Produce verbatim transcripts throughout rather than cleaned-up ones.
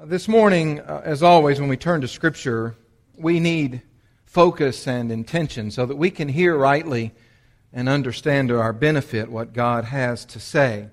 This morning, uh, as always, when we turn to Scripture, we need focus and intention so that we can hear rightly and understand to our benefit what God has to say.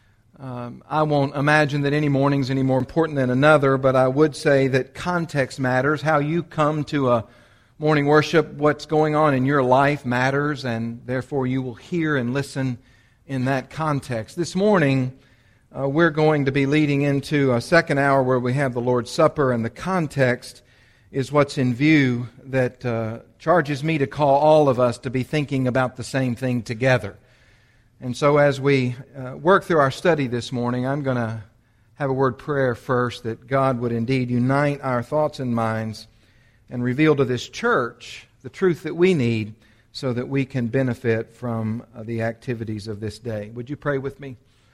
Um, I won't imagine that any morning's any more important than another, but I would say that context matters. How you come to a morning worship, what's going on in your life matters, and therefore you will hear and listen in that context. This morning, Uh, we're going to be leading into a second hour where we have the Lord's Supper, and the context is what's in view that uh, charges me to call all of us to be thinking about the same thing together. And so as we uh, work through our study this morning, I'm going to have a word prayer first that God would indeed unite our thoughts and minds and reveal to this church the truth that we need so that we can benefit from uh, the activities of this day. Would you pray with me?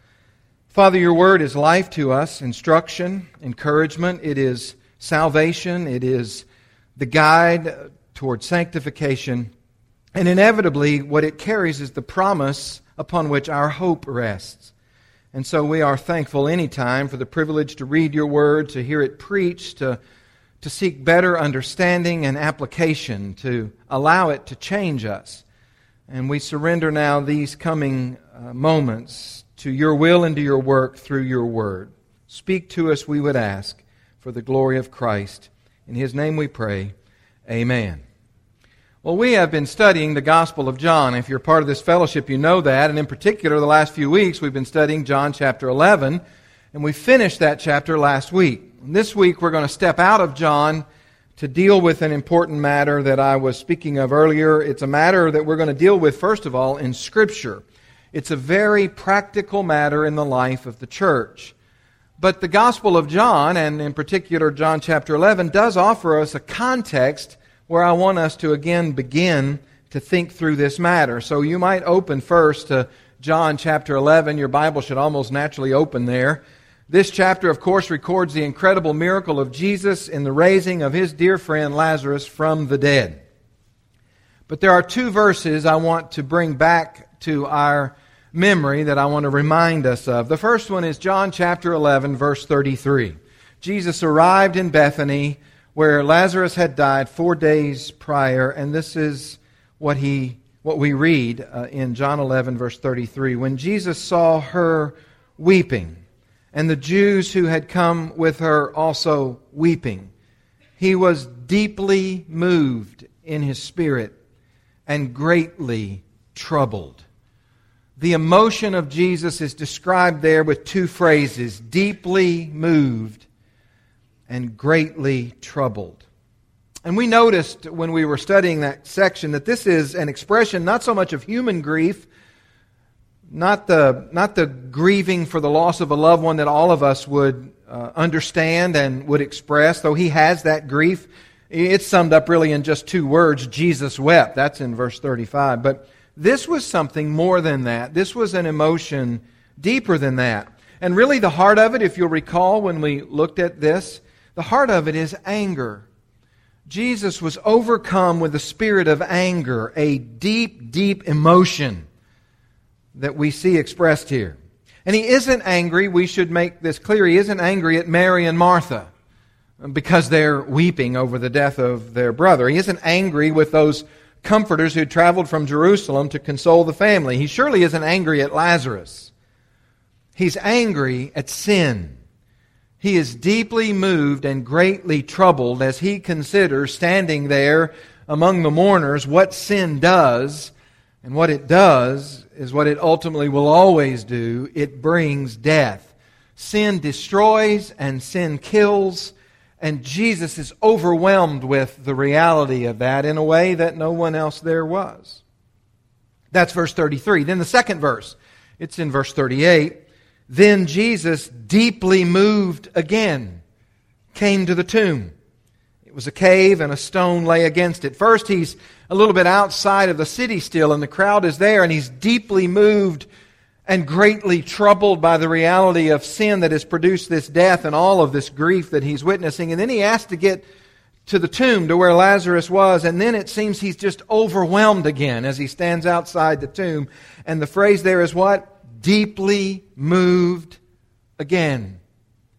Father, your word is life to us, instruction, encouragement. It is salvation. It is the guide toward sanctification. And inevitably, what it carries is the promise upon which our hope rests. And so we are thankful anytime for the privilege to read your word, to hear it preached, to, to seek better understanding and application, to allow it to change us. And we surrender now these coming uh, moments to your will and to your work through your word. Speak to us, we would ask, for the glory of Christ. In His name we pray. Amen. Well, we have been studying the Gospel of John. If you're part of this fellowship, you know that. And in particular, the last few weeks, we've been studying John chapter eleven. And we finished that chapter last week. And this week, we're going to step out of John to deal with an important matter that I was speaking of earlier. It's a matter that we're going to deal with, first of all, in Scripture. It's a very practical matter in the life of the church. But the Gospel of John, and in particular John chapter eleven, does offer us a context where I want us to again begin to think through this matter. So you might open first to John chapter eleven. Your Bible should almost naturally open there. This chapter, of course, records the incredible miracle of Jesus in the raising of His dear friend Lazarus from the dead. But there are two verses I want to bring back to our memory that I want to remind us of. The first one is John chapter eleven, verse thirty-three. Jesus arrived in Bethany where Lazarus had died four days prior, and this is what he what we read uh, in John eleven, verse thirty-three. When Jesus saw her weeping, and the Jews who had come with her also weeping, He was deeply moved in His spirit and greatly troubled. The emotion of Jesus is described there with two phrases, deeply moved and greatly troubled. And we noticed when we were studying that section that this is an expression not so much of human grief, not the, not the grieving for the loss of a loved one that all of us would uh, understand and would express, though He has that grief. It's summed up really in just two words, Jesus wept. That's in verse thirty-five. But this was something more than that. This was an emotion deeper than that. And really the heart of it, if you'll recall when we looked at this, the heart of it is anger. Jesus was overcome with the spirit of anger, a deep, deep emotion that we see expressed here. And He isn't angry, we should make this clear, He isn't angry at Mary and Martha because they're weeping over the death of their brother. He isn't angry with those comforters who traveled from Jerusalem to console the family. He surely isn't angry at Lazarus. He's angry at sin. He is deeply moved and greatly troubled as He considers, standing there among the mourners, what sin does. And what it does is what it ultimately will always do. It brings death. Sin destroys and sin kills. And Jesus is overwhelmed with the reality of that in a way that no one else there was. That's verse thirty-three. Then the second verse, it's in verse thirty-eight. Then Jesus, deeply moved again, came to the tomb. It was a cave and a stone lay against it. First, He's a little bit outside of the city still, and the crowd is there, and He's deeply moved and greatly troubled by the reality of sin that has produced this death and all of this grief that He's witnessing. And then He has to get to the tomb, to where Lazarus was, and then it seems He's just overwhelmed again as He stands outside the tomb. And the phrase there is what? Deeply moved again.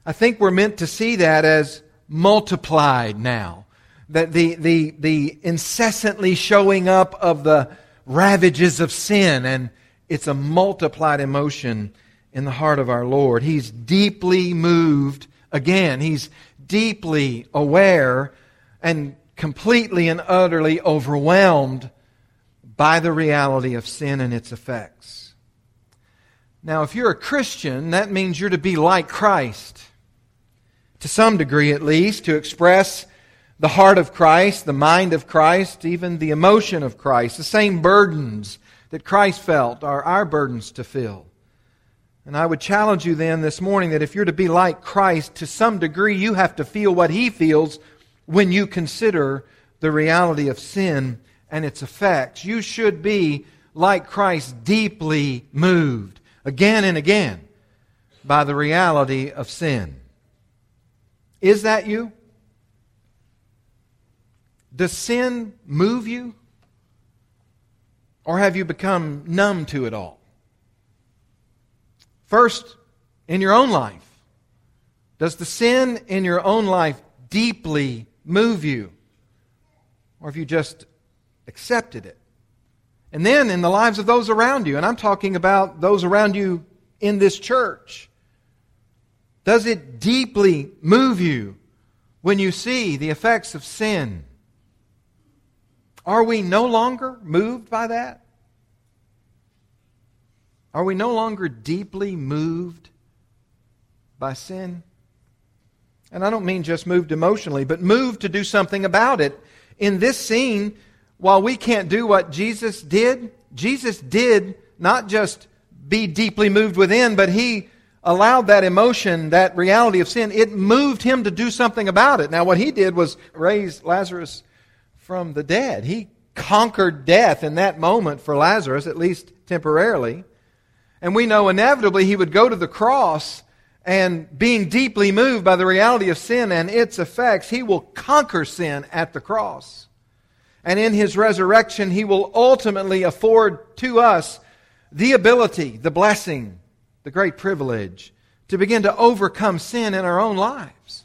I think we're meant to see that as multiplied now. That the, the, the incessantly showing up of the ravages of sin, and it's a multiplied emotion in the heart of our Lord. He's deeply moved. Again, He's deeply aware and completely and utterly overwhelmed by the reality of sin and its effects. Now, if you're a Christian, that means you're to be like Christ. To some degree, at least, to express the heart of Christ, the mind of Christ, even the emotion of Christ. The same burdens that Christ felt are our burdens to fill. And I would challenge you then this morning that if you're to be like Christ, to some degree you have to feel what He feels when you consider the reality of sin and its effects. You should be, like Christ, deeply moved again and again by the reality of sin. Is that you? Does sin move you? Or have you become numb to it all? First, in your own life, does the sin in your own life deeply move you? Or have you just accepted it? And then in the lives of those around you, and I'm talking about those around you in this church, does it deeply move you when you see the effects of sin? Are we no longer moved by that? Are we no longer deeply moved by sin? And I don't mean just moved emotionally, but moved to do something about it. In this scene, while we can't do what Jesus did, Jesus did not just be deeply moved within, but He allowed that emotion, that reality of sin, it moved Him to do something about it. Now, what He did was raise Lazarus from the dead. He conquered death in that moment for Lazarus, at least temporarily. And we know inevitably He would go to the cross, and being deeply moved by the reality of sin and its effects, He will conquer sin at the cross. And in His resurrection, He will ultimately afford to us the ability, the blessing, the great privilege to begin to overcome sin in our own lives.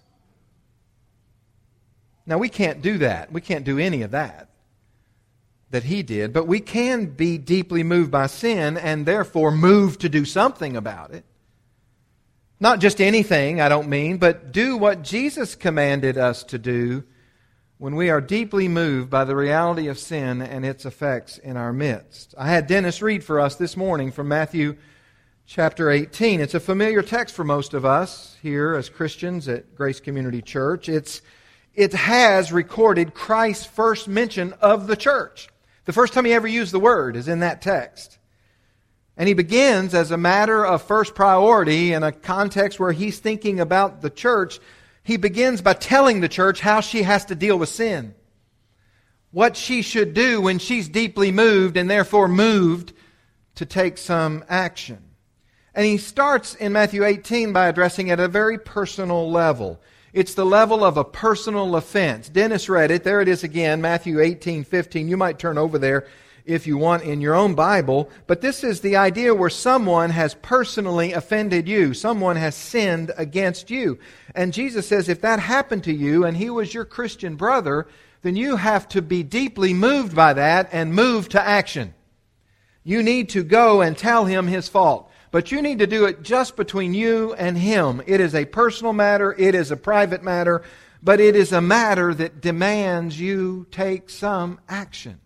Now, we can't do that. We can't do any of that that He did, but we can be deeply moved by sin and therefore moved to do something about it. Not just anything, I don't mean, but do what Jesus commanded us to do when we are deeply moved by the reality of sin and its effects in our midst. I had Dennis read for us this morning from Matthew chapter eighteen. It's a familiar text for most of us here as Christians at Grace Community Church. It's, it has recorded Christ's first mention of the church. The first time He ever used the word is in that text. And He begins as a matter of first priority in a context where He's thinking about the church. He begins by telling the church how she has to deal with sin. What she should do when she's deeply moved and therefore moved to take some action. And He starts in Matthew eighteen by addressing it at a very personal level. It's the level of a personal offense. Dennis read it. There it is again, Matthew eighteen fifteen. You might turn over there if you want in your own Bible. But this is the idea where someone has personally offended you. Someone has sinned against you. And Jesus says if that happened to you and he was your Christian brother, then you have to be deeply moved by that and move to action. You need to go and tell him his fault. But you need to do it just between you and him. It is a personal matter. It is a private matter. But it is a matter that demands you take some action.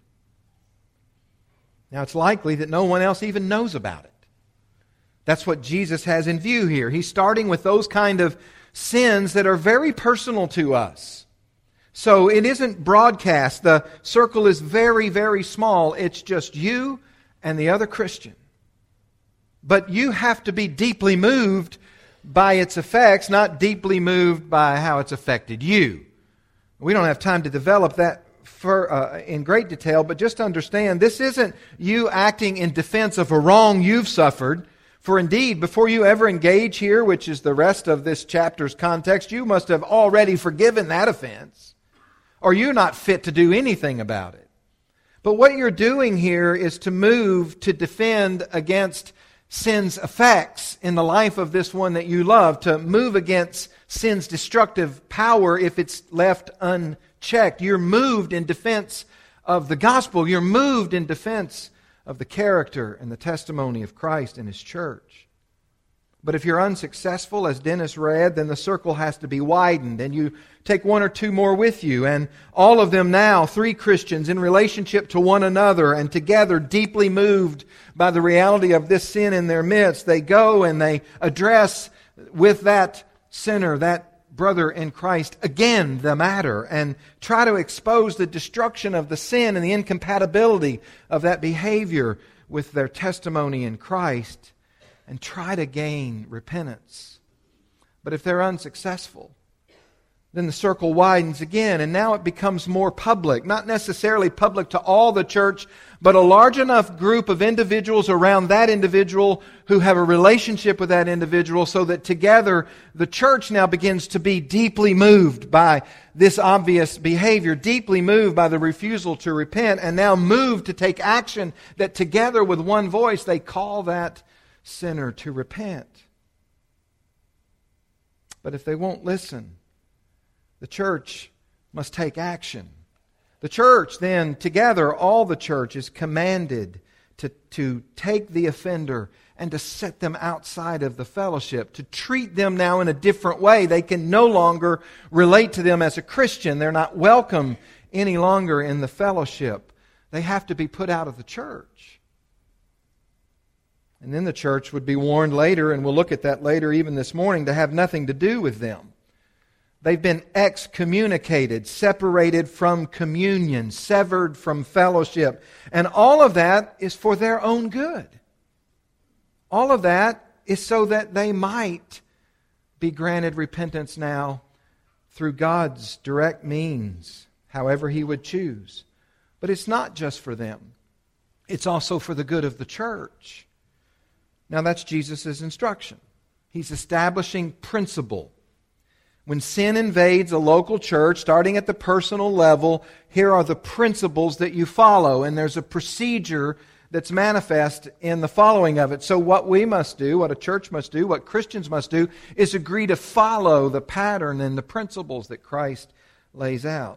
Now, it's likely that no one else even knows about it. That's what Jesus has in view here. He's starting with those kind of sins that are very personal to us. So it isn't broadcast. The circle is very, very small. It's just you and the other Christian. But you have to be deeply moved by its effects, not deeply moved by how it's affected you. We don't have time to develop that for, uh, in great detail, but just understand this isn't you acting in defense of a wrong you've suffered. For indeed, before you ever engage here, which is the rest of this chapter's context, you must have already forgiven that offense, or you're not fit to do anything about it. But what you're doing here is to move to defend against sin's effects in the life of this one that you love, to move against sin's destructive power if it's left unchecked. You're moved in defense of the gospel. You're moved in defense of the character and the testimony of Christ and His church. But if you're unsuccessful, as Dennis read, then the circle has to be widened, and you take one or two more with you, and all of them now, three Christians in relationship to one another and together, deeply moved by the reality of this sin in their midst, they go and they address with that sinner, that brother in Christ, again the matter, and try to expose the destruction of the sin and the incompatibility of that behavior with their testimony in Christ, and try to gain repentance. But if they're unsuccessful, then the circle widens again, and now it becomes more public. Not necessarily public to all the church, but a large enough group of individuals around that individual who have a relationship with that individual, so that together the church now begins to be deeply moved by this obvious behavior, deeply moved by the refusal to repent, and now moved to take action that together with one voice they call that sinner to repent. But if they won't listen, the church must take action. The church then, together, all the church is commanded to, to take the offender and to set them outside of the fellowship, to treat them now in a different way. They can no longer relate to them as a Christian. They're not welcome any longer in the fellowship. They have to be put out of the church. And then the church would be warned later, and we'll look at that later even this morning, to have nothing to do with them. They've been excommunicated, separated from communion, severed from fellowship. And all of that is for their own good. All of that is so that they might be granted repentance now through God's direct means, however He would choose. But it's not just for them. It's also for the good of the church. Now that's Jesus' instruction. He's establishing principle. When sin invades a local church, starting at the personal level, here are the principles that you follow, and there's a procedure that's manifest in the following of it. So what we must do, what a church must do, what Christians must do, is agree to follow the pattern and the principles that Christ lays out.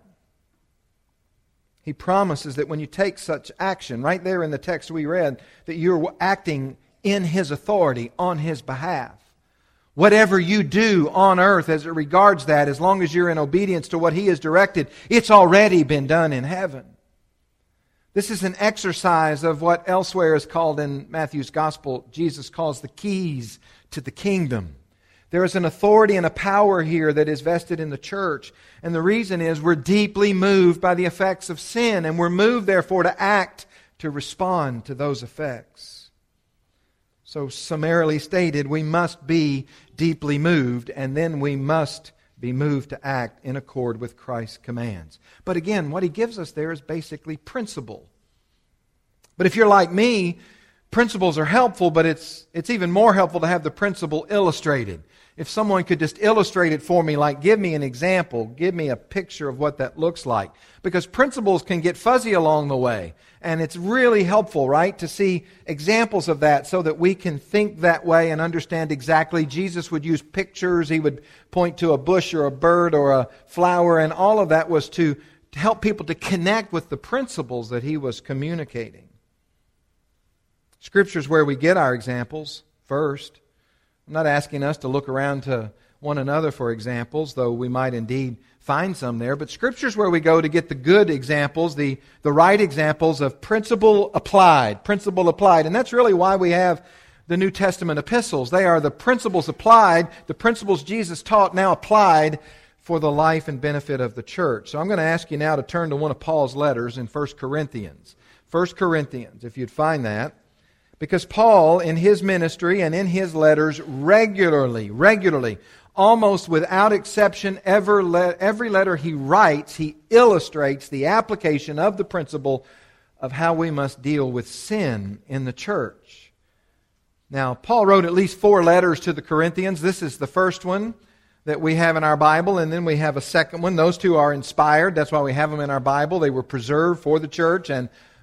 He promises that when you take such action, right there in the text we read, that you're acting in His authority, on His behalf. Whatever you do on earth as it regards that, as long as you're in obedience to what He has directed, it's already been done in heaven. This is an exercise of what elsewhere is called in Matthew's Gospel, Jesus calls the keys to the kingdom. There is an authority and a power here that is vested in the church. And the reason is we're deeply moved by the effects of sin, and we're moved, therefore, to act to respond to those effects. So summarily stated, we must be deeply moved, and then we must be moved to act in accord with Christ's commands. But again, what He gives us there is basically principle. But if you're like me, principles are helpful, but it's it's even more helpful to have the principle illustrated. If someone could just illustrate it for me, like give me an example, give me a picture of what that looks like. Because principles can get fuzzy along the way. And it's really helpful, right, to see examples of that so that we can think that way and understand exactly. Jesus would use pictures. He would point to a bush or a bird or a flower, and all of that was to, to help people to connect with the principles that He was communicating. Scripture's where we get our examples first. I'm not asking us to look around to one another for examples, though we might indeed find some there. But Scripture's where we go to get the good examples, the, the right examples of principle applied, principle applied. And that's really why we have the New Testament epistles. They are the principles applied, the principles Jesus taught now applied for the life and benefit of the church. So I'm going to ask you now to turn to one of Paul's letters in First Corinthians. First Corinthians, if you'd find that. Because Paul, in his ministry and in his letters, regularly, regularly, almost without exception, ever le- every letter he writes, he illustrates the application of the principle of how we must deal with sin in the church. Now, Paul wrote at least four letters to the Corinthians. This is the first one that we have in our Bible, and then we have a second one. Those two are inspired. That's why we have them in our Bible. They were preserved for the church, and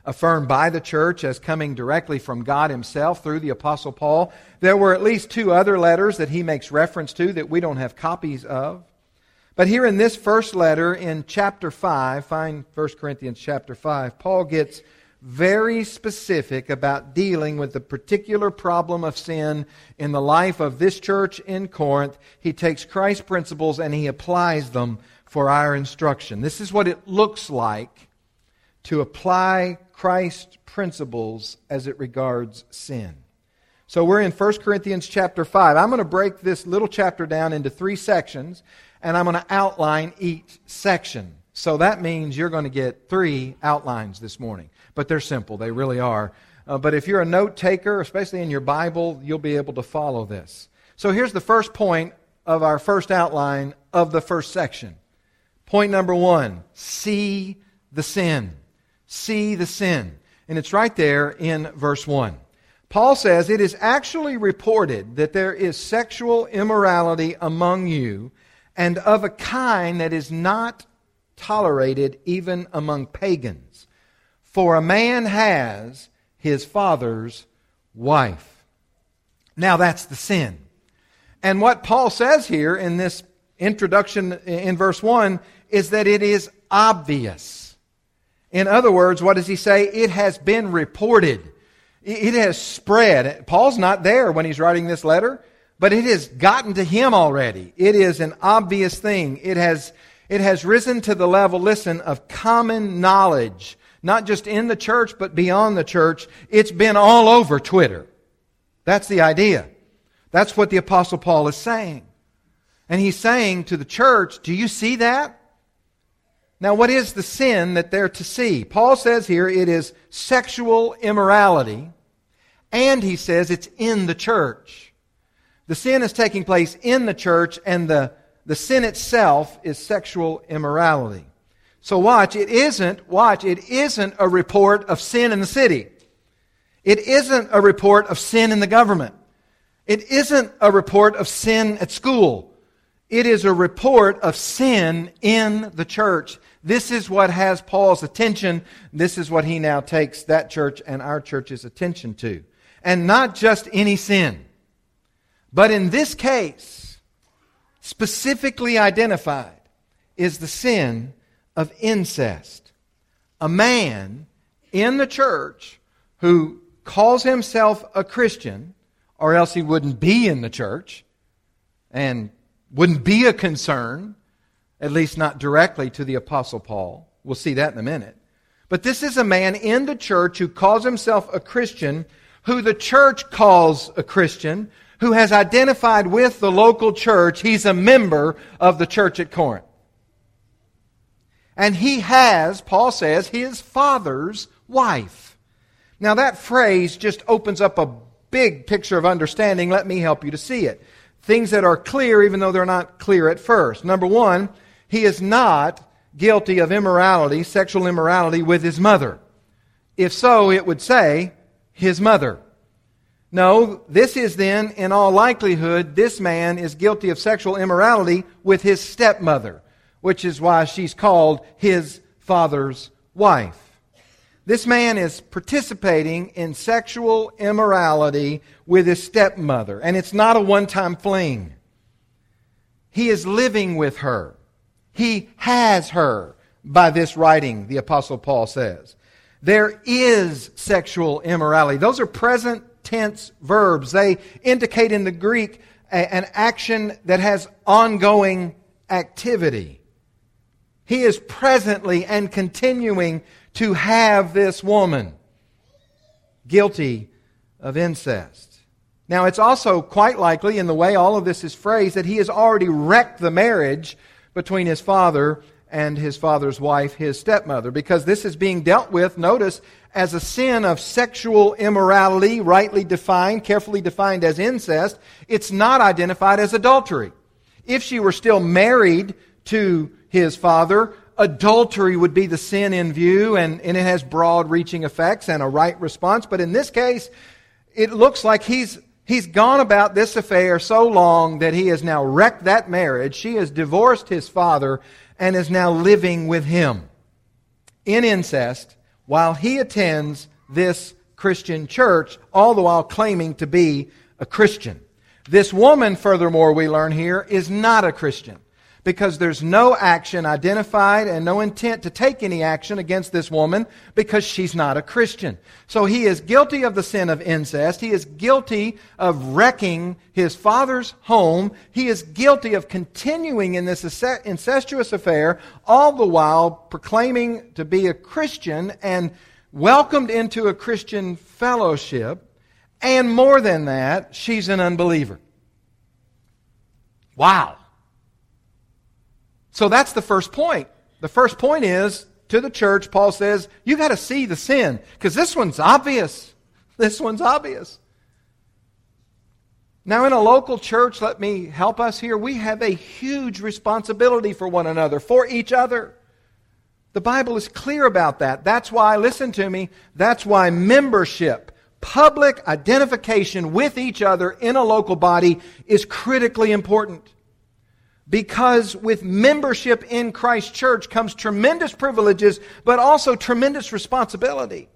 affirmed by the church as coming directly from God Himself through the Apostle Paul. There were at least two other letters that he makes reference to that we don't have copies of. But here in this first letter in chapter five, find First Corinthians chapter five, Paul gets very specific about dealing with the particular problem of sin in the life of this church in Corinth. He takes Christ's principles and he applies them for our instruction. This is what it looks like to apply Christ's principles as it regards sin. So we're in First Corinthians chapter five. I'm going to break this little chapter down into three sections, and I'm going to outline each section. So that means you're going to get three outlines this morning. But they're simple. They really are. Uh, but if you're a note taker, especially in your Bible, you'll be able to follow this. So here's the first point of our first outline of the first section. Point number one, see the sin. See the sin. And it's right there in verse one. Paul says, it is actually reported that there is sexual immorality among you, and of a kind that is not tolerated even among pagans. For a man has his father's wife. Now that's the sin. And what Paul says here in this introduction in verse one is that it is obvious. In other words, what does he say? It has been reported. It has spread. Paul's not there when he's writing this letter, but it has gotten to him already. It is an obvious thing. It has, it has risen to the level, listen, of common knowledge. Not just in the church, but beyond the church. It's been all over Twitter. That's the idea. That's what the Apostle Paul is saying. And he's saying to the church, do you see that? Now, what is the sin that they're to see? Paul says here it is sexual immorality, and he says it's in the church. The sin is taking place in the church, and the, the sin itself is sexual immorality. So watch, it isn't, watch, it isn't a report of sin in the city. It isn't a report of sin in the government. It isn't a report of sin at school. It is a report of sin in the church. This is what has Paul's attention. This is what he now takes that church and our church's attention to. And not just any sin, but in this case, specifically identified, is the sin of incest. A man in the church who calls himself a Christian, or else he wouldn't be in the church and wouldn't be a concern, at least not directly to the Apostle Paul. We'll see that in a minute. But this is a man in the church who calls himself a Christian, who the church calls a Christian, who has identified with the local church. He's a member of the church at Corinth. And he has, Paul says, his father's wife. Now that phrase just opens up a big picture of understanding. Let me help you to see it. Things that are clear even though they're not clear at first. Number one, he is not guilty of immorality, sexual immorality with his mother. If so, it would say his mother. No, this is then, in all likelihood, this man is guilty of sexual immorality with his stepmother, which is why she's called his father's wife. This man is participating in sexual immorality with his stepmother, and it's not a one-time fling. He is living with her. He has her by this writing, the Apostle Paul says. There is sexual immorality. Those are present tense verbs. They indicate in the Greek an action that has ongoing activity. He is presently and continuing to have this woman guilty of incest. Now, it's also quite likely, in the way all of this is phrased, that he has already wrecked the marriage between his father and his father's wife, his stepmother, because this is being dealt with, notice, as a sin of sexual immorality, rightly defined, carefully defined as incest. It's not identified as adultery. If she were still married to his father, adultery would be the sin in view, and, and it has broad-reaching effects and a right response. But in this case, it looks like he's he's gone about this affair so long that he has now wrecked that marriage. She has divorced his father and is now living with him in incest while he attends this Christian church, all the while claiming to be a Christian. This woman, furthermore, we learn here, is not a Christian, because there's no action identified and no intent to take any action against this woman because she's not a Christian. So he is guilty of the sin of incest. He is guilty of wrecking his father's home. He is guilty of continuing in this incestuous affair, all the while proclaiming to be a Christian and welcomed into a Christian fellowship. And more than that, she's an unbeliever. Wow. So that's the first point. The first point is, to the church, Paul says, you got to see the sin. Because this one's obvious. This one's obvious. Now in a local church, let me help us here, we have a huge responsibility for one another, for each other. The Bible is clear about that. That's why, listen to me, that's why membership, public identification with each other in a local body is critically important. Because with membership in Christ's church comes tremendous privileges, but also tremendous responsibility.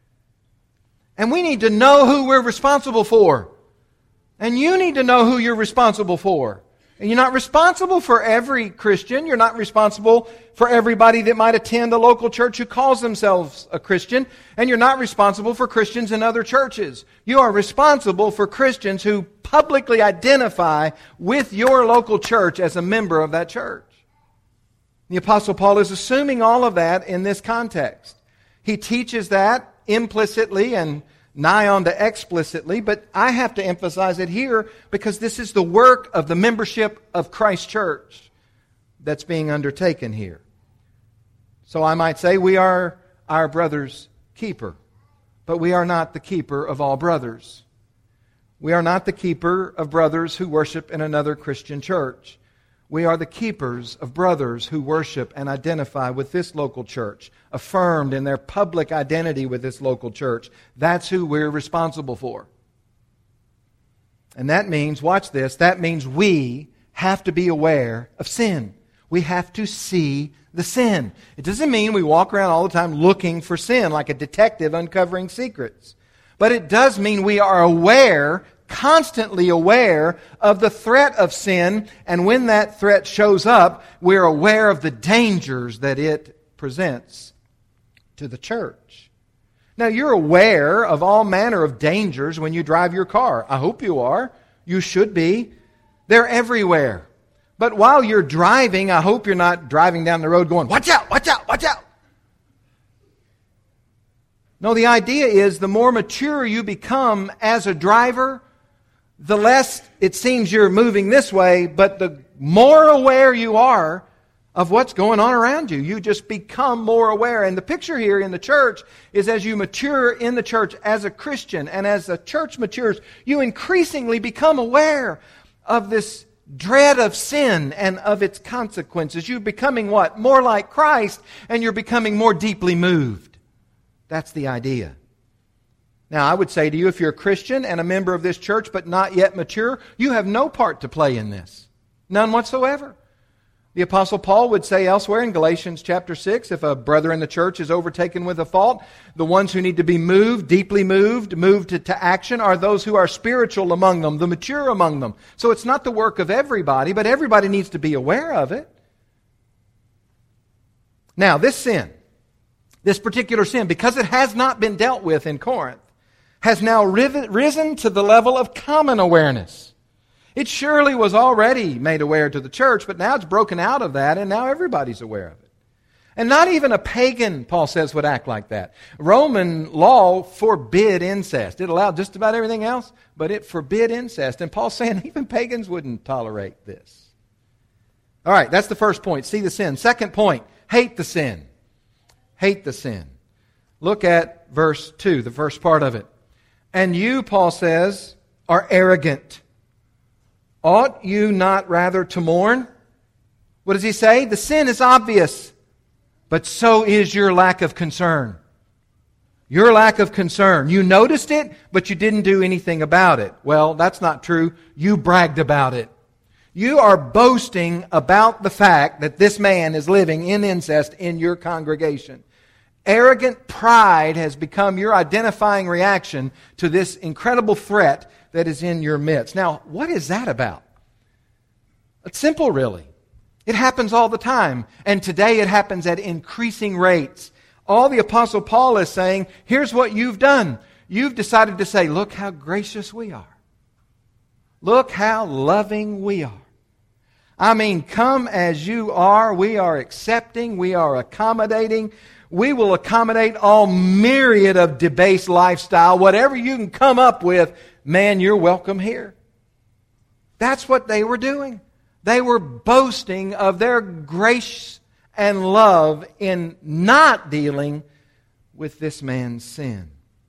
And we need to know who we're responsible for. And you need to know who you're responsible for. And you're not responsible for every Christian. You're not responsible for everybody that might attend a local church who calls themselves a Christian. And you're not responsible for Christians in other churches. You are responsible for Christians who publicly identify with your local church as a member of that church. The Apostle Paul is assuming all of that in this context. He teaches that implicitly and nigh on to explicitly, but I have to emphasize it here because this is the work of the membership of Christ's church that's being undertaken here. So I might say we are our brother's keeper, but we are not the keeper of all brothers. We are not the keeper of brothers who worship in another Christian church. We are the keepers of brothers who worship and identify with this local church, affirmed in their public identity with this local church. That's who we're responsible for. And that means, watch this, that means we have to be aware of sin. We have to see the sin. It doesn't mean we walk around all the time looking for sin like a detective uncovering secrets. But it does mean we are aware, constantly aware of the threat of sin, and when that threat shows up, we're aware of the dangers that it presents to the church. Now, you're aware of all manner of dangers when you drive your car. I hope you are. You should be. They're everywhere. But while you're driving, I hope you're not driving down the road going, watch out, watch out, watch out. No, the idea is the more mature you become as a driver, the less it seems you're moving this way, but the more aware you are of what's going on around you. You just become more aware. And the picture here in the church is as you mature in the church as a Christian, and as the church matures, you increasingly become aware of this dread of sin and of its consequences. You're becoming what? More like Christ, and you're becoming more deeply moved. That's the idea. Now, I would say to you, if you're a Christian and a member of this church but not yet mature, you have no part to play in this. None whatsoever. The Apostle Paul would say elsewhere in Galatians chapter six, if a brother in the church is overtaken with a fault, the ones who need to be moved, deeply moved, moved to, to action are those who are spiritual among them, the mature among them. So it's not the work of everybody, but everybody needs to be aware of it. Now, this sin, this particular sin, because it has not been dealt with in Corinth, has now risen to the level of common awareness. It surely was already made aware to the church, but now it's broken out of that, and now everybody's aware of it. And not even a pagan, Paul says, would act like that. Roman law forbid incest. It allowed just about everything else, but it forbid incest. And Paul's saying even pagans wouldn't tolerate this. All right, that's the first point. See the sin. Second point, hate the sin. Hate the sin. Look at verse two, the first part of it. And you, Paul says, are arrogant. Ought you not rather to mourn? What does he say? The sin is obvious, but so is your lack of concern. Your lack of concern. You noticed it, but you didn't do anything about it. Well, that's not true. You bragged about it. You are boasting about the fact that this man is living in incest in your congregation. Arrogant pride has become your identifying reaction to this incredible threat that is in your midst. Now, what is that about? It's simple, really. It happens all the time. And today it happens at increasing rates. All the Apostle Paul is saying, here's what you've done. You've decided to say, look how gracious we are. Look how loving we are. I mean, come as you are. We are accepting. We are accommodating. We will accommodate all myriad of debased lifestyle. Whatever you can come up with, man, you're welcome here. That's what they were doing. They were boasting of their grace and love in not dealing with this man's sin.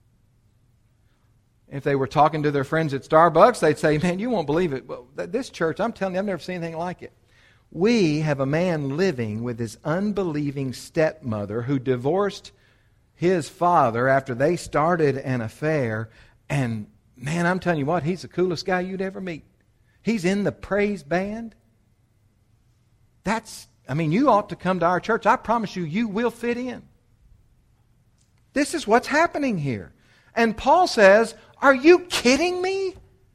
If they were talking to their friends at Starbucks, they'd say, man, you won't believe it. Well, this church, I'm telling you, I've never seen anything like it. We have a man living with his unbelieving stepmother who divorced his father after they started an affair. And man, I'm telling you what, he's the coolest guy you'd ever meet. He's in the praise band. That's, I mean, you ought to come to our church. I promise you, you will fit in. This is what's happening here. And Paul says, are you kidding me?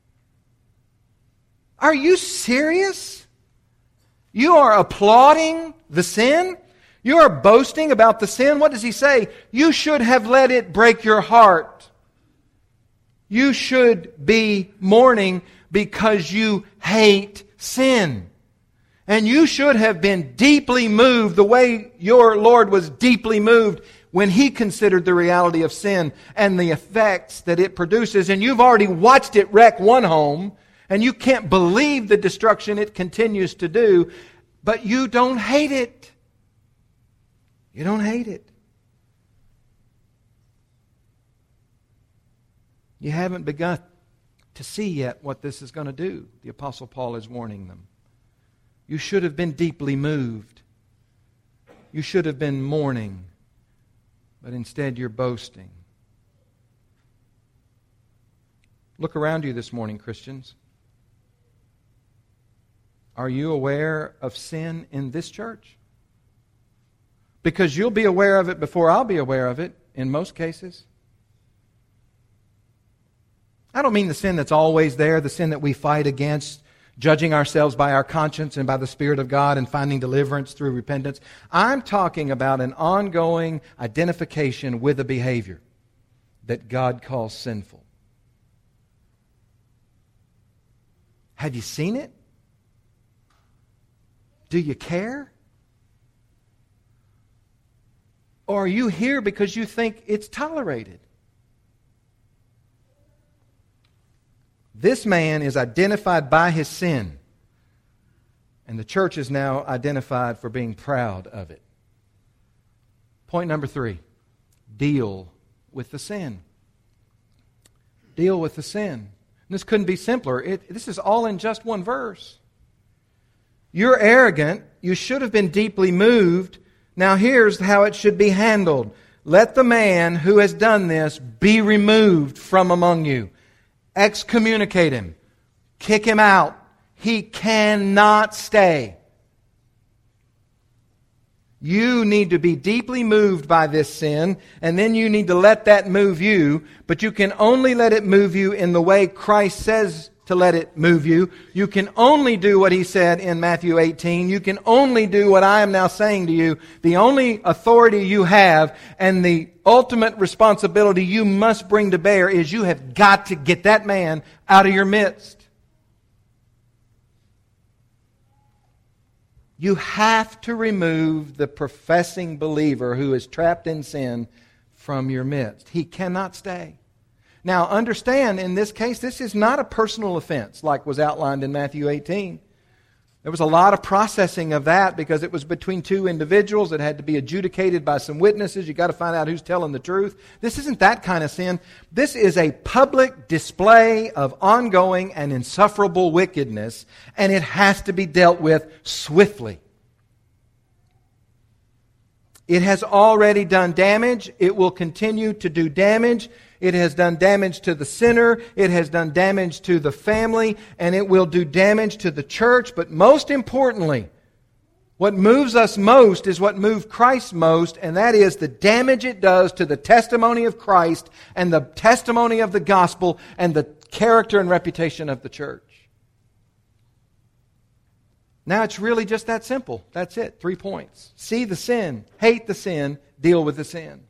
Are you serious? You are applauding the sin? You are boasting about the sin? What does he say? You should have let it break your heart. You should be mourning because you hate sin. And you should have been deeply moved the way your Lord was deeply moved when He considered the reality of sin and the effects that it produces. And you've already watched it wreck one home, and you can't believe the destruction it continues to do, but you don't hate it. You don't hate it. You haven't begun to see yet what this is going to do. The Apostle Paul is warning them. You should have been deeply moved. You should have been mourning. But instead you're boasting. Look around you this morning, Christians. Are you aware of sin in this church? Because you'll be aware of it before I'll be aware of it in most cases. I don't mean the sin that's always there, the sin that we fight against, judging ourselves by our conscience and by the Spirit of God and finding deliverance through repentance. I'm talking about an ongoing identification with a behavior that God calls sinful. Have you seen it? Do you care? Or are you here because you think it's tolerated? This man is identified by his sin, and the church is now identified for being proud of it. Point number three, deal with the sin. Deal with the sin. And this couldn't be simpler. It, this is all in just one verse. You're arrogant. You should have been deeply moved. Now here's how it should be handled. Let the man who has done this be removed from among you. Excommunicate him. Kick him out. He cannot stay. You need to be deeply moved by this sin, and then you need to let that move you, but you can only let it move you in the way Christ says to let it move you. You can only do what He said in Matthew eighteen. You can only do what I am now saying to you. The only authority you have and the ultimate responsibility you must bring to bear is you have got to get that man out of your midst. You have to remove the professing believer who is trapped in sin from your midst. He cannot stay. Now, understand, in this case, this is not a personal offense like was outlined in Matthew eighteen. There was a lot of processing of that because it was between two individuals. It had to be adjudicated by some witnesses. You've got to find out who's telling the truth. This isn't that kind of sin. This is a public display of ongoing and insufferable wickedness, and it has to be dealt with swiftly. It has already done damage. It will continue to do damage. It has done damage to the sinner. It has done damage to the family. And it will do damage to the church. But most importantly, What moves us most is what moved Christ most, and that is the damage it does to the testimony of Christ and the testimony of the gospel and the character and reputation of the church. Now it's really just that simple. That's it. Three points. See the sin, hate the sin, deal with the sin.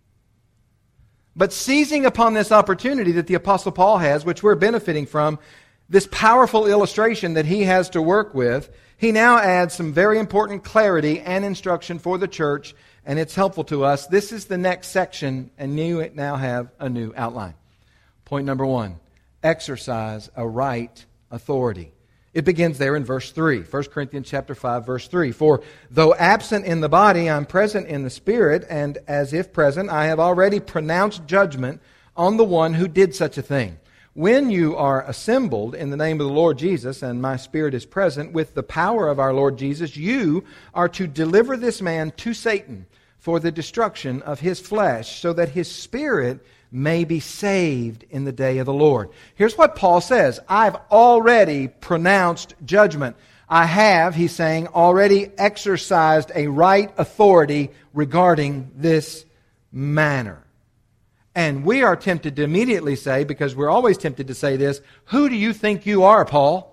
But seizing upon this opportunity that the Apostle Paul has, which we're benefiting from, this powerful illustration that he has to work with, he now adds some very important clarity and instruction for the church, and it's helpful to us. This is the next section, and you now have a new outline. Point number one, exercise a right authority. It begins there in verse three, First Corinthians chapter five, verse three. For though absent in the body, I am present in the Spirit, and as if present, I have already pronounced judgment on the one who did such a thing. When you are assembled in the name of the Lord Jesus, and my Spirit is present, with the power of our Lord Jesus, you are to deliver this man to Satan for the destruction of his flesh, so that his spirit may be saved in the day of the Lord. Here's what Paul says. I've already pronounced judgment. I have, he's saying, already exercised a right authority regarding this matter. And we are tempted to immediately say, because we're always tempted to say this, who do you think you are, Paul?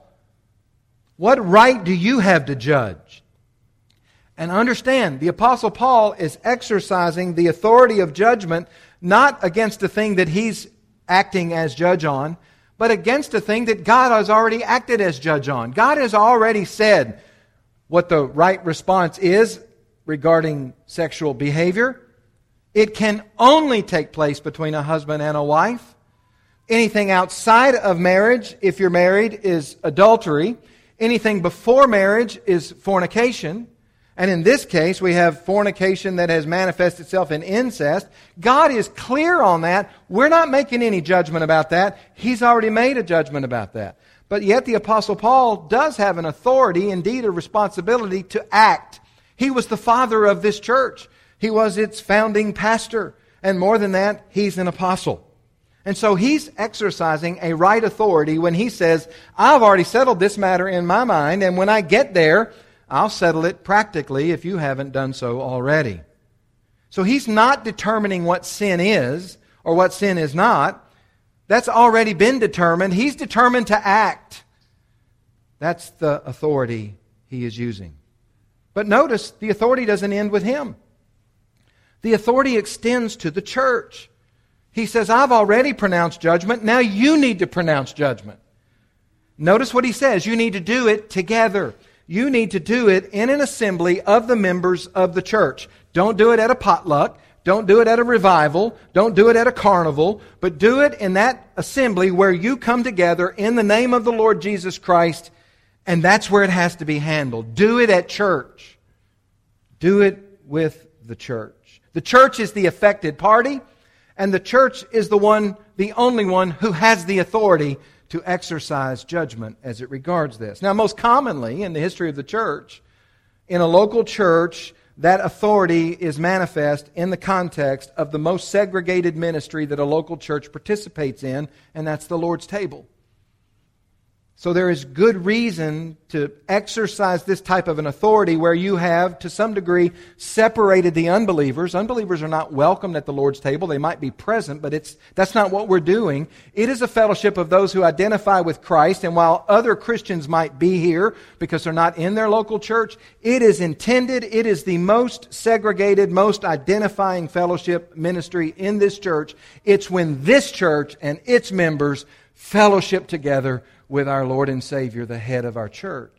What right do you have to judge? And understand, the Apostle Paul is exercising the authority of judgment not against a thing that he's acting as judge on, but against a thing that God has already acted as judge on. God has already said what the right response is regarding sexual behavior. It can only take place between a husband and a wife. Anything outside of marriage, if you're married, is adultery. Anything before marriage is fornication. And in this case, we have fornication that has manifested itself in incest. God is clear on that. We're not making any judgment about that. He's already made a judgment about that. But yet the Apostle Paul does have an authority, indeed a responsibility, to act. He was the father of this church. He was its founding pastor. And more than that, he's an apostle. And so he's exercising a right authority when he says, I've already settled this matter in my mind, and when I get there, I'll settle it practically if you haven't done so already. So he's not determining what sin is or what sin is not. That's already been determined. He's determined to act. That's the authority he is using. But notice, the authority doesn't end with him. The authority extends to the church. He says, I've already pronounced judgment. Now you need to pronounce judgment. Notice what he says. You need to do it together. You need to do it in an assembly of the members of the church. Don't do it at a potluck. Don't do it at a revival. Don't do it at a carnival. But do it in that assembly where you come together in the name of the Lord Jesus Christ. And that's where it has to be handled. Do it at church. Do it with the church. The church is the affected party. And the church is the one, the only one who has the authority to exercise judgment as it regards this. Now, most commonly in the history of the church, in a local church, that authority is manifest in the context of the most segregated ministry that a local church participates in, and that's the Lord's table. So there is good reason to exercise this type of an authority where you have, to some degree, separated the unbelievers. Unbelievers are not welcomed at the Lord's table. They might be present, but it's that's not what we're doing. It is a fellowship of those who identify with Christ, and while other Christians might be here because they're not in their local church, it is intended, it is the most segregated, most identifying fellowship ministry in this church. It's when this church and its members fellowship together with our Lord and Savior, the head of our church.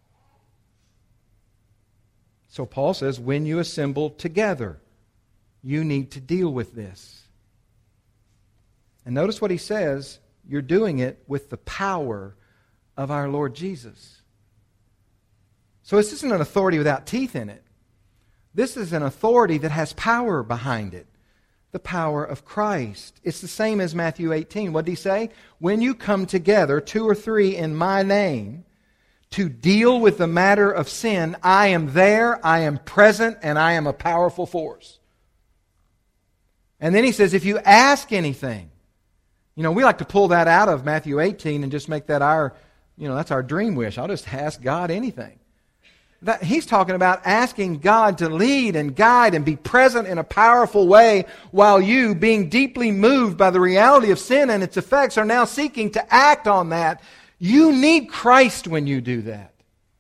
So Paul says, when you assemble together, you need to deal with this. And notice what he says, you're doing it with the power of our Lord Jesus. So this isn't an authority without teeth in it. This is an authority that has power behind it. The power of Christ. It's the same as Matthew eighteen. What did he say? When you come together, two or three in my name, to deal with the matter of sin, I am there, I am present, and I am a powerful force. And then he says, if you ask anything, you know, we like to pull that out of Matthew eighteen and just make that our, you know, that's our dream wish. I'll just ask God anything. that he's talking about asking God to lead and guide and be present in a powerful way while you, being deeply moved by the reality of sin and its effects, are now seeking to act on that. You need Christ when you do that.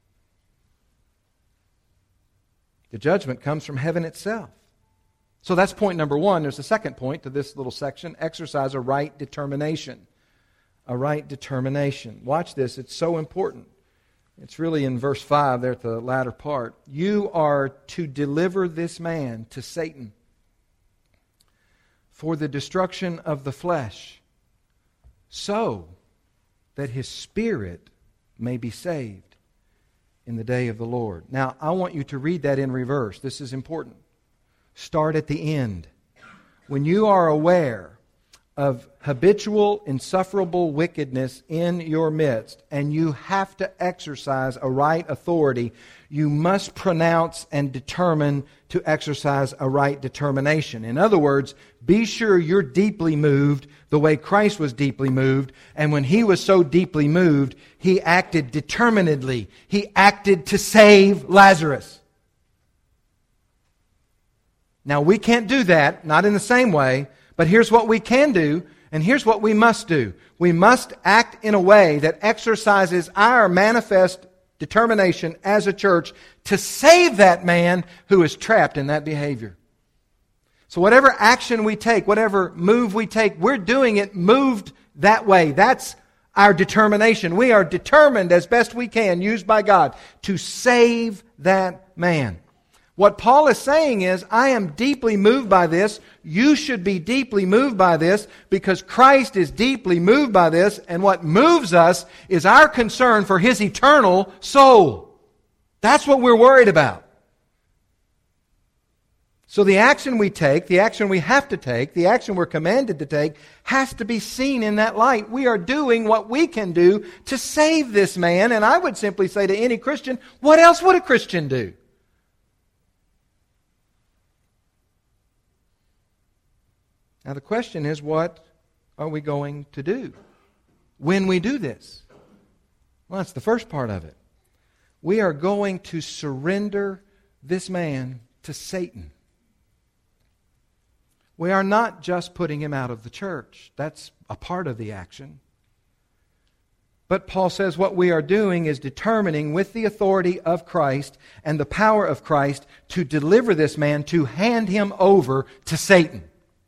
The judgment comes from heaven itself. So that's point number one. There's a second point to this little section. Exercise a right determination. A right determination. Watch this. It's so important. It's really in verse five there at the latter part. You are to deliver this man to Satan for the destruction of the flesh, so that his spirit may be saved in the day of the Lord. Now, I want you to read that in reverse. This is important. Start at the end. When you are aware of habitual, insufferable wickedness in your midst, and you have to exercise a right authority, you must pronounce and determine to exercise a right determination. In other words, be sure you're deeply moved the way Christ was deeply moved, and when He was so deeply moved, He acted determinedly. He acted to save Lazarus. Now, we can't do that, not in the same way, but here's what we can do, and here's what we must do. We must act in a way that exercises our manifest determination as a church to save that man who is trapped in that behavior. So whatever action we take, whatever move we take, we're doing it moved that way. That's our determination. We are determined as best we can, used by God, to save that man. What Paul is saying is, I am deeply moved by this. You should be deeply moved by this because Christ is deeply moved by this, and what moves us is our concern for His eternal soul. That's what we're worried about. So the action we take, the action we have to take, the action we're commanded to take, has to be seen in that light. We are doing what we can do to save this man, and I would simply say to any Christian, what else would a Christian do? Now the question is, what are we going to do when we do this? Well, that's the first part of it. We are going to surrender this man to Satan. We are not just putting him out of the church. That's a part of the action. But Paul says what we are doing is determining with the authority of Christ and the power of Christ to deliver this man, to hand him over to Satan.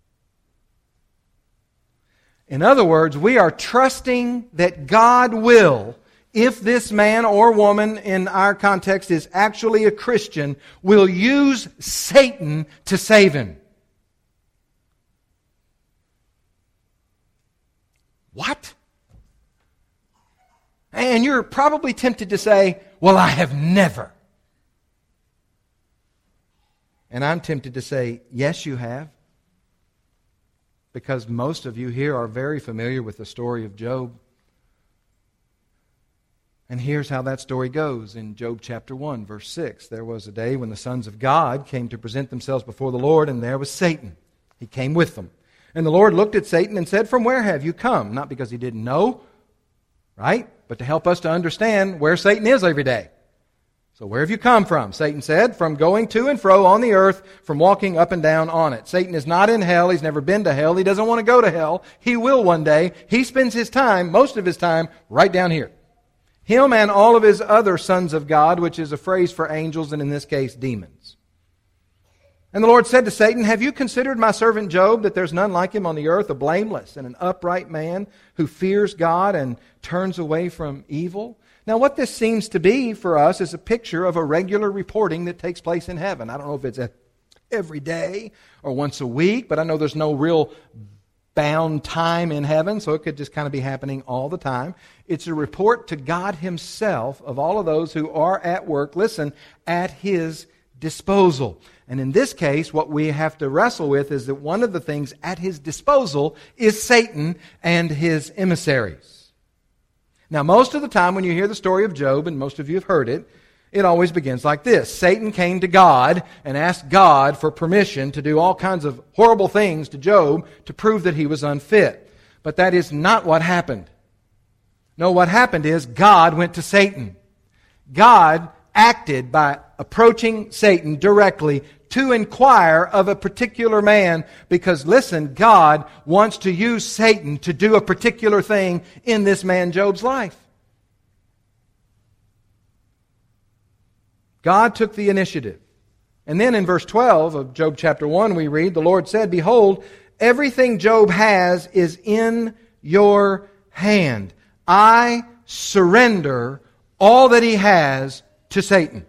In other words, we are trusting that God will, if this man or woman in our context is actually a Christian, will use Satan to save him. What? And you're probably tempted to say, well, I have never. And I'm tempted to say, yes, you have. Because most of you here are very familiar with the story of Job. And here's how that story goes in Job chapter one, verse six. There was a day when the sons of God came to present themselves before the Lord, and there was Satan. He came with them. And the Lord looked at Satan and said, "From where have you come?" Not because He didn't know, right? But to help us to understand where Satan is every day. So where have you come from? Satan said, "From going to and fro on the earth, from walking up and down on it." Satan is not in hell. He's never been to hell. He doesn't want to go to hell. He will one day. He spends his time, most of his time, right down here. Him and all of his other sons of God, which is a phrase for angels, and in this case, demons. And the Lord said to Satan, "Have you considered my servant Job, that there's none like him on the earth, a blameless and an upright man who fears God and turns away from evil?" Now, what this seems to be for us is a picture of a regular reporting that takes place in heaven. I don't know if it's every day or once a week, but I know there's no real bound time in heaven, so it could just kind of be happening all the time. It's a report to God Himself of all of those who are at work, listen, at His disposal. And in this case, what we have to wrestle with is that one of the things at His disposal is Satan and his emissaries. Now, most of the time when you hear the story of Job, and most of you have heard it, it always begins like this. Satan came to God and asked God for permission to do all kinds of horrible things to Job to prove that he was unfit. But that is not what happened. No, what happened is God went to Satan. God acted by approaching Satan directly to inquire of a particular man, because listen, God wants to use Satan to do a particular thing in this man Job's life. God took the initiative. And then in verse twelve of Job chapter one we read, the Lord said, "Behold, everything Job has is in your hand. I surrender all that he has to Satan."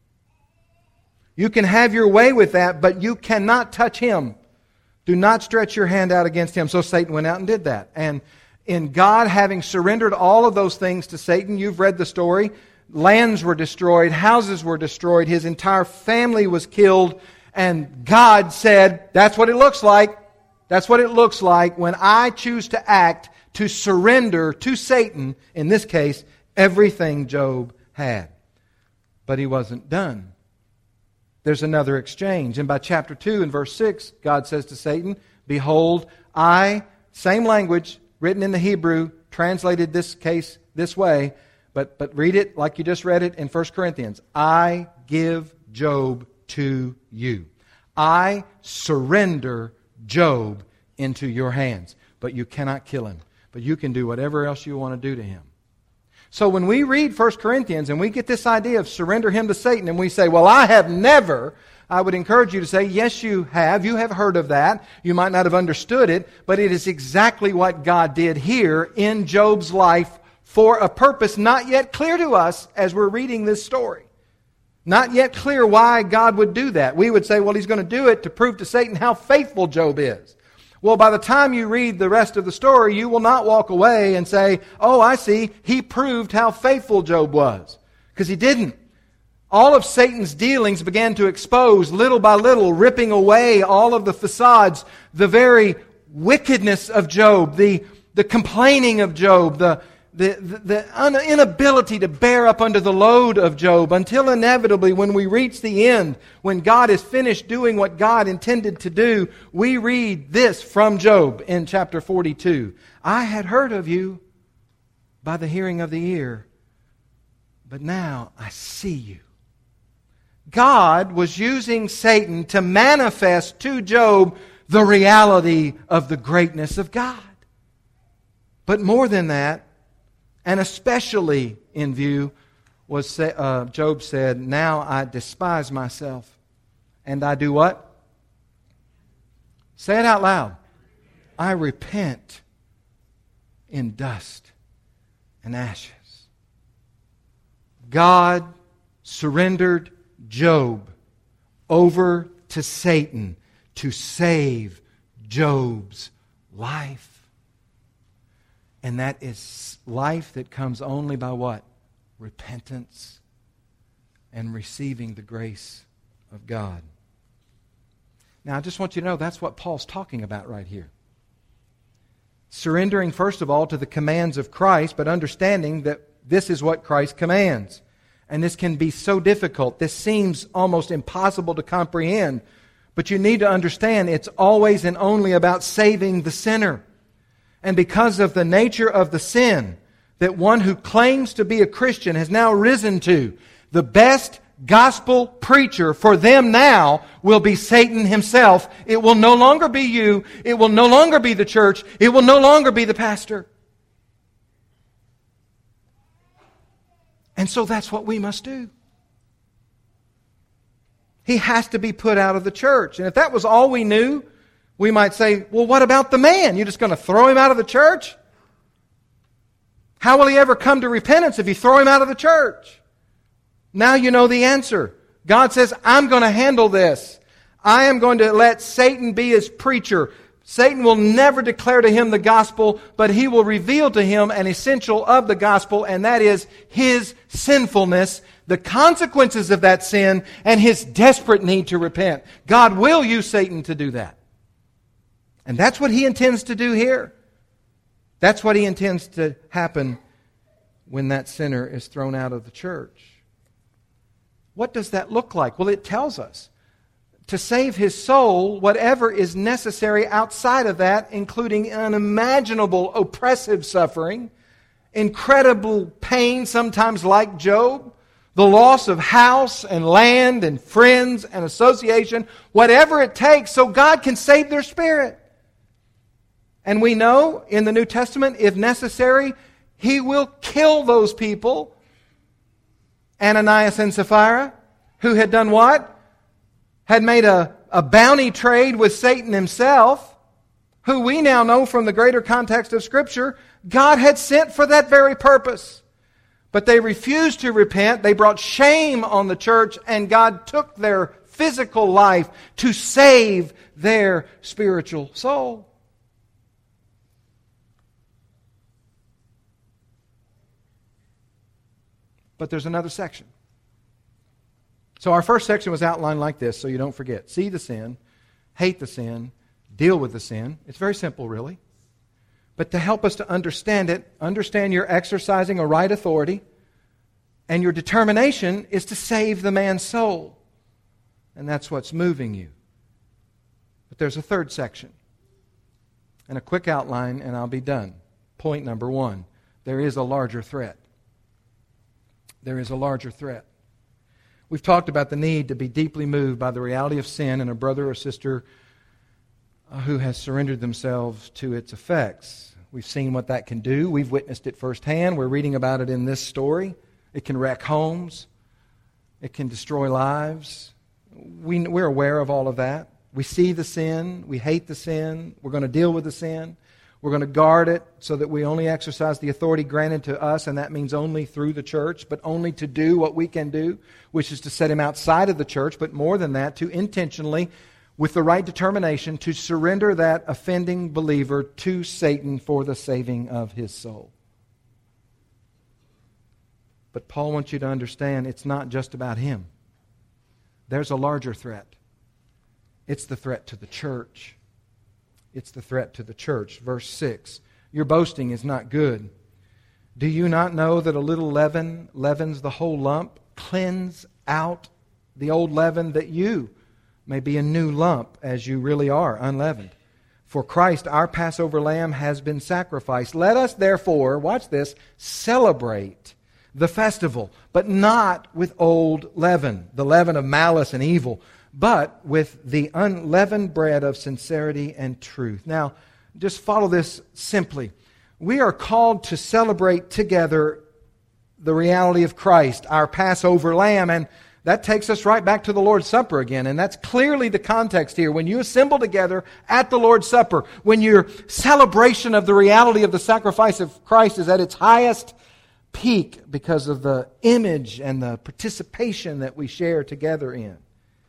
You can have your way with that, but you cannot touch him. Do not stretch your hand out against him. So Satan went out and did that. And in God having surrendered all of those things to Satan, you've read the story, lands were destroyed, houses were destroyed, his entire family was killed, and God said, that's what it looks like. That's what it looks like when I choose to act to surrender to Satan, in this case, everything Job had. But he wasn't done. There's another exchange. And by chapter two and verse six, God says to Satan, "Behold, I," same language, written in the Hebrew, translated this case this way, but, but read it like you just read it in First Corinthians. "I give Job to you." I surrender Job into your hands. But you cannot kill him. But you can do whatever else you want to do to him. So when we read First Corinthians and we get this idea of surrender him to Satan, and we say, well, I have never, I would encourage you to say, yes, you have. You have heard of that. You might not have understood it, but it is exactly what God did here in Job's life for a purpose not yet clear to us as we're reading this story. Not yet clear why God would do that. We would say, well, He's going to do it to prove to Satan how faithful Job is. Well, by the time you read the rest of the story, you will not walk away and say, oh, I see, he proved how faithful Job was. Because he didn't. All of Satan's dealings began to expose, little by little, ripping away all of the facades, the very wickedness of Job, the, the complaining of Job, the, the, the, the inability to bear up under the load of Job, until inevitably when we reach the end, when God is finished doing what God intended to do, we read this from Job in chapter forty-two. "I had heard of you by the hearing of the ear, but now I see you." God was using Satan to manifest to Job the reality of the greatness of God. But more than that, and especially in view, was uh, Job said, "Now I despise myself, and I do what? Say it out loud. I repent in dust and ashes." God surrendered Job over to Satan to save Job's life. And that is life that comes only by what? Repentance and receiving the grace of God. Now, I just want you to know that's what Paul's talking about right here. Surrendering, first of all, to the commands of Christ, but understanding that this is what Christ commands. And this can be so difficult. This seems almost impossible to comprehend. But you need to understand it's always and only about saving the sinner. And because of the nature of the sin that one who claims to be a Christian has now risen to, the best gospel preacher for them now will be Satan himself. It will no longer be you. It will no longer be the church. It will no longer be the pastor. And so that's what we must do. He has to be put out of the church. And if that was all we knew, we might say, well, what about the man? You're just going to throw him out of the church? How will he ever come to repentance if you throw him out of the church? Now you know the answer. God says, I'm going to handle this. I am going to let Satan be his preacher. Satan will never declare to him the gospel, but he will reveal to him an essential of the gospel, and that is his sinfulness, the consequences of that sin, and his desperate need to repent. God will use Satan to do that. And that's what He intends to do here. That's what He intends to happen when that sinner is thrown out of the church. What does that look like? Well, it tells us to save his soul, whatever is necessary outside of that, including unimaginable oppressive suffering, incredible pain, sometimes like Job, the loss of house and land and friends and association, whatever it takes so God can save their spirit. And we know in the New Testament, if necessary, He will kill those people. Ananias and Sapphira, who had done what? Had made a, a bounty trade with Satan himself, who we now know from the greater context of Scripture, God had sent for that very purpose. But they refused to repent. They brought shame on the church, and God took their physical life to save their spiritual soul. But there's another section. So our first section was outlined like this, so you don't forget. See the sin, hate the sin, deal with the sin. It's very simple, really. But to help us to understand it, understand you're exercising a right authority, and your determination is to save the man's soul. And that's what's moving you. But there's a third section. And a quick outline, and I'll be done. Point number one. There is a larger threat. There is a larger threat. We've talked about the need to be deeply moved by the reality of sin in a brother or sister who has surrendered themselves to its effects. We've seen what that can do. We've witnessed it firsthand. We're reading about it in this story. It can wreck homes. It can destroy lives. We, we're aware of all of that. We see the sin. We hate the sin. We're going to deal with the sin. We're going to guard it so that we only exercise the authority granted to us, and that means only through the church, but only to do what we can do, which is to set him outside of the church, but more than that, to intentionally, with the right determination, to surrender that offending believer to Satan for the saving of his soul. But Paul wants you to understand it's not just about him. There's a larger threat. It's the threat to the church. It's the threat to the church. Verse six, your boasting is not good. Do you not know that a little leaven leavens the whole lump? Cleanse out the old leaven, that you may be a new lump, as you really are, unleavened. For Christ, our Passover lamb, has been sacrificed. Let us therefore, watch this, celebrate the festival, but not with old leaven, the leaven of malice and evil, but with the unleavened bread of sincerity and truth. Now, just follow this simply. We are called to celebrate together the reality of Christ, our Passover lamb, and that takes us right back to the Lord's Supper again, and that's clearly the context here. When you assemble together at the Lord's Supper, when your celebration of the reality of the sacrifice of Christ is at its highest peak because of the image and the participation that we share together in,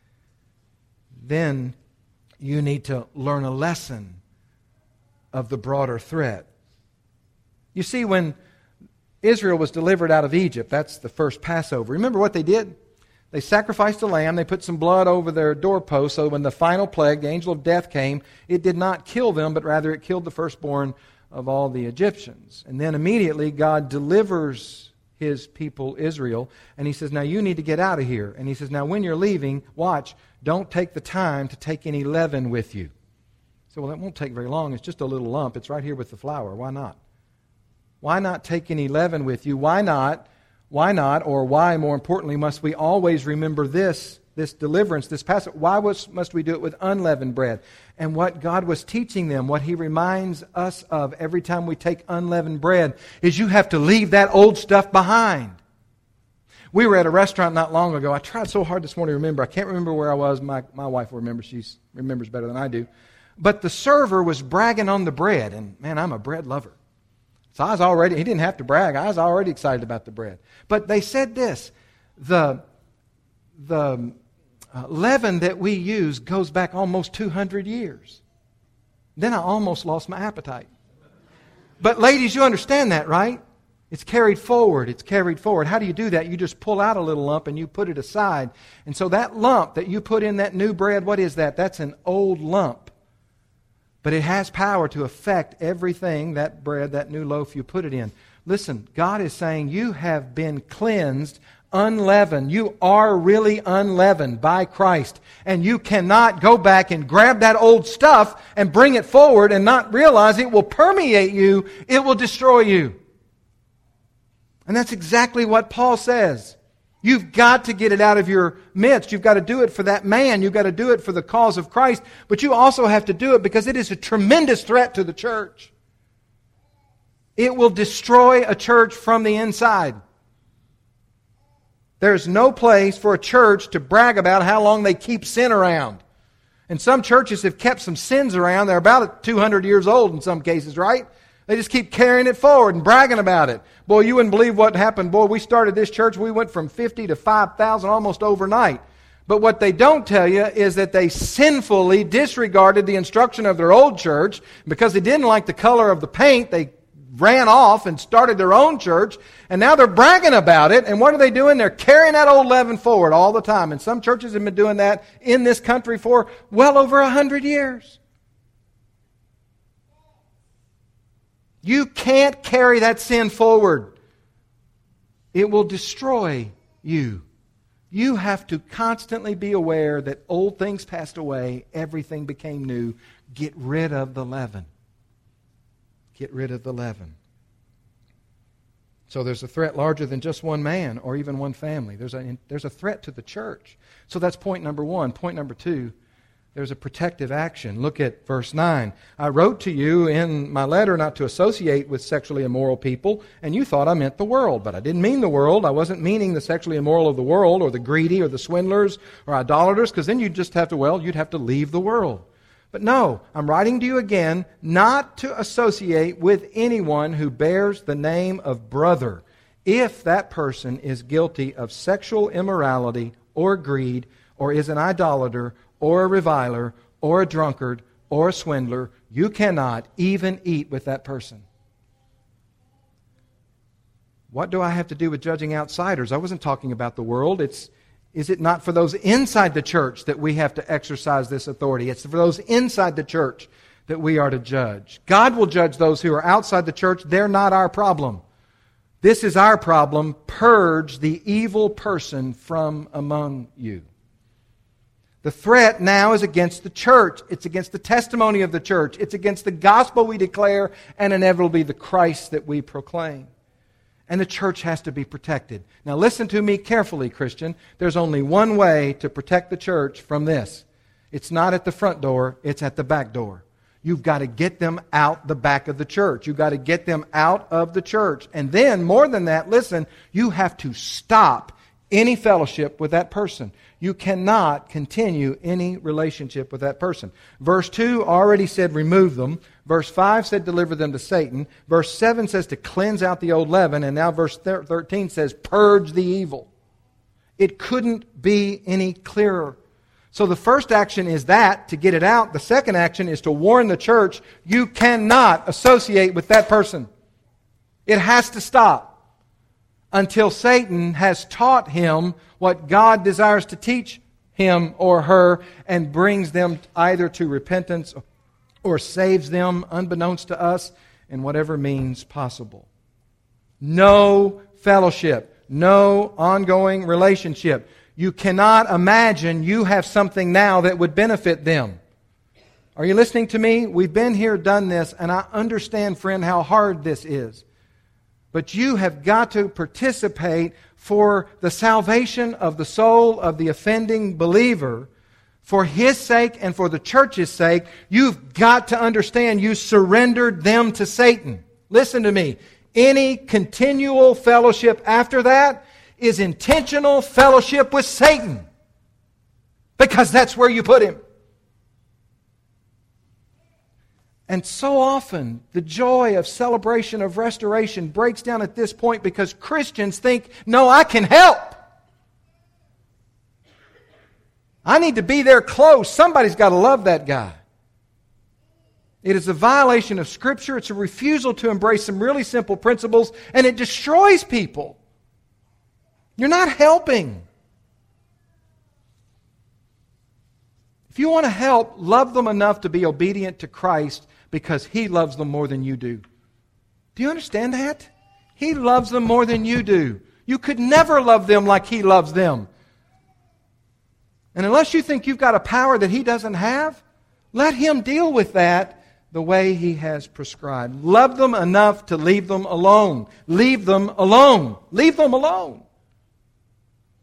then you need to learn a lesson of the broader threat. You see, when Israel was delivered out of Egypt, that's the first Passover. Remember what they did? They sacrificed a lamb. They put some blood over their doorpost, so when the final plague, the angel of death, came, it did not kill them, but rather it killed the firstborn of all the Egyptians. And then immediately God delivers His people Israel, and He says, now you need to get out of here. And He says, now when you're leaving, watch, don't take the time to take any leaven with you. So, well, that won't take very long. It's just a little lump. It's right here with the flour. Why not? Why not take any leaven with you? Why not? Why not, or why, more importantly, must we always remember this, this deliverance, this passage? Why was, must we do it with unleavened bread? And what God was teaching them, what He reminds us of every time we take unleavened bread, is you have to leave that old stuff behind. We were at a restaurant not long ago. I tried so hard this morning to remember. I can't remember where I was. My, my wife will remember. She remembers better than I do. But the server was bragging on the bread. And man, I'm a bread lover. So I was already, he didn't have to brag. I was already excited about the bread. But they said this, the, the uh, leaven that we use goes back almost two hundred years. Then I almost lost my appetite. But ladies, you understand that, right? It's carried forward. It's carried forward. How do you do that? You just pull out a little lump and you put it aside. And so that lump that you put in that new bread, what is that? That's an old lump. But it has power to affect everything, that bread, that new loaf you put it in. Listen, God is saying you have been cleansed, unleavened. You are really unleavened by Christ. And you cannot go back and grab that old stuff and bring it forward and not realize it will permeate you. It will destroy you. And that's exactly what Paul says. You've got to get it out of your midst. You've got to do it for that man. You've got to do it for the cause of Christ. But you also have to do it because it is a tremendous threat to the church. It will destroy a church from the inside. There's no place for a church to brag about how long they keep sin around. And some churches have kept some sins around. They're about two hundred years old in some cases, right? They just keep carrying it forward and bragging about it. Boy, you wouldn't believe what happened. Boy, we started this church. We went from fifty to five thousand almost overnight. But what they don't tell you is that they sinfully disregarded the instruction of their old church. Because they didn't like the color of the paint, they ran off and started their own church. And now they're bragging about it. And what are they doing? They're carrying that old leaven forward all the time. And some churches have been doing that in this country for well over a hundred years. You can't carry that sin forward. It will destroy you. You have to constantly be aware that old things passed away, everything became new. Get rid of the leaven. Get rid of the leaven. So there's a threat larger than just one man or even one family. There's a, there's a threat to the church. So that's point number one. Point number two, there's a protective action. Look at verse nine. I wrote to you in my letter not to associate with sexually immoral people, and you thought I meant the world. But I didn't mean the world. I wasn't meaning the sexually immoral of the world or the greedy or the swindlers or idolaters, because then you'd just have to, well, you'd have to leave the world. But no, I'm writing to you again not to associate with anyone who bears the name of brother, if that person is guilty of sexual immorality or greed or is an idolater or a reviler, or a drunkard, or a swindler. You cannot even eat with that person. What do I have to do with judging outsiders? I wasn't talking about the world. It's, is it not for those inside the church that we have to exercise this authority? It's for those inside the church that we are to judge. God will judge those who are outside the church. They're not our problem. This is our problem. Purge the evil person from among you. The threat now is against the church. It's against the testimony of the church. It's against the gospel we declare and inevitably the Christ that we proclaim. And the church has to be protected. Now listen to me carefully, Christian. There's only one way to protect the church from this. It's not at the front door, it's at the back door. You've got to get them out the back of the church. You've got to get them out of the church. And then, more than that, listen, you have to stop any fellowship with that person. You cannot continue any relationship with that person. Verse two already said remove them. Verse five said deliver them to Satan. Verse seven says to cleanse out the old leaven. And now verse thirteen says purge the evil. It couldn't be any clearer. So the first action is that, to get it out. The second action is to warn the church, you cannot associate with that person. It has to stop until Satan has taught him what God desires to teach him or her and brings them either to repentance or saves them unbeknownst to us in whatever means possible. No fellowship, no ongoing relationship. You cannot imagine you have something now that would benefit them. Are you listening to me? We've been here, done this, and I understand, friend, how hard this is. But you have got to participate for the salvation of the soul of the offending believer. For his sake and for the church's sake, you've got to understand you surrendered them to Satan. Listen to me. Any continual fellowship after that is intentional fellowship with Satan. Because that's where you put him. And so often, the joy of celebration of restoration breaks down at this point because Christians think, no, I can help. I need to be there close. Somebody's got to love that guy. It is a violation of Scripture. It's a refusal to embrace some really simple principles, and it destroys people. You're not helping. If you want to help, love them enough to be obedient to Christ because He loves them more than you do. Do you understand that? He loves them more than you do. You could never love them like He loves them. And unless you think you've got a power that He doesn't have, let Him deal with that the way He has prescribed. Love them enough to leave them alone. Leave them alone. Leave them alone.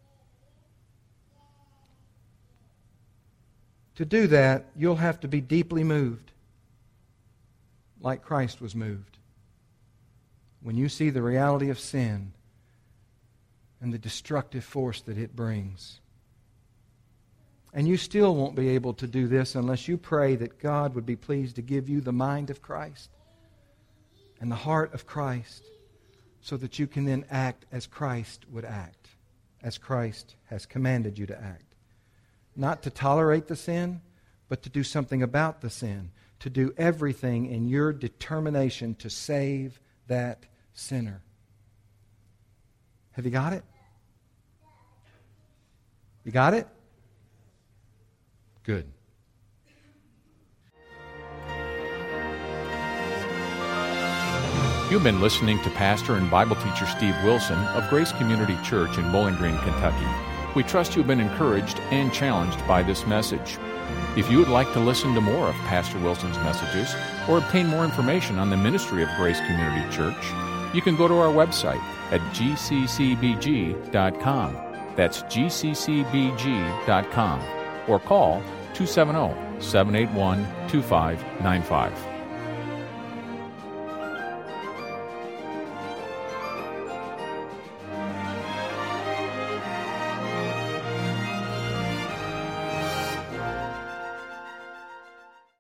To do that, you'll have to be deeply moved, like Christ was moved. When you see the reality of sin and the destructive force that it brings. And you still won't be able to do this unless you pray that God would be pleased to give you the mind of Christ and the heart of Christ, so that you can then act as Christ would act, as Christ has commanded you to act. Not to tolerate the sin, but to do something about the sin. To do everything in your determination to save that sinner. Have you got it? You got it? Good. You've been listening to Pastor and Bible teacher Steve Wilson of Grace Community Church in Bowling Green, Kentucky. We trust you've been encouraged and challenged by this message. If you would like to listen to more of Pastor Wilson's messages or obtain more information on the ministry of Grace Community Church, you can go to our website at g c c b g dot com. That's g c c b g dot com. Or call two seven zero, seven eight one, two five nine five.